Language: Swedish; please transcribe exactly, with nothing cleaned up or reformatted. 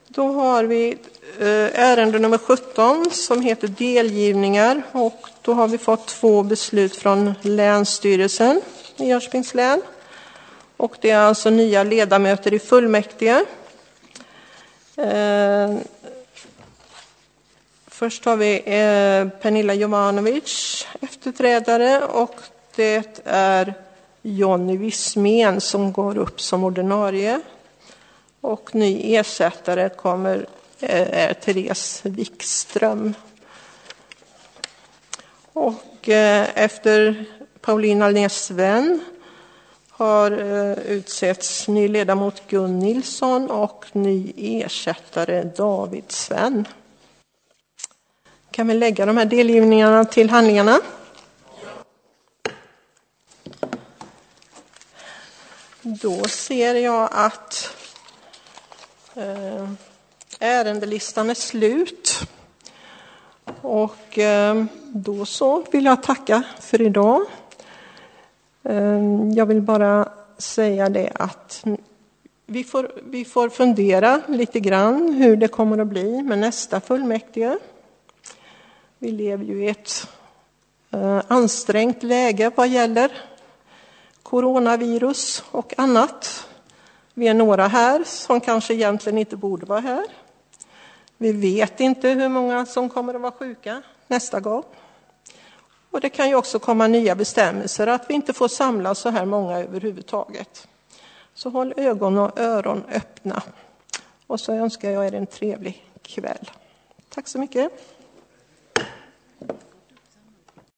Då har vi ärende nummer sjutton som heter delgivningar, och då har vi fått två beslut från Länsstyrelsen i Jönköpings län. Och det är alltså nya ledamöter i fullmäktige. Eh, först har vi eh, Pernilla Jovanovic, efterträdare, och det är Jonny Wismén som går upp som ordinarie. Och ny ersättare kommer är Therese Wikström. Och efter Paulina Näsven har utsetts ny ledamot Gun Nilsson och ny ersättare David Sven. Kan vi lägga de här delgivningarna till handlingarna? Då ser jag att ärendelistan är slut, och då så vill jag tacka för idag. Jag vill bara säga det att vi får, vi får fundera lite grann hur det kommer att bli med nästa fullmäktige. Vi lever ju i ett ansträngt läge vad gäller coronavirus och annat. Vi är några här som kanske egentligen inte borde vara här. Vi vet inte hur många som kommer att vara sjuka nästa gång. Och det kan ju också komma nya bestämmelser att vi inte får samla så här många överhuvudtaget. Så håll ögon och öron öppna. Och så önskar jag er en trevlig kväll. Tack så mycket.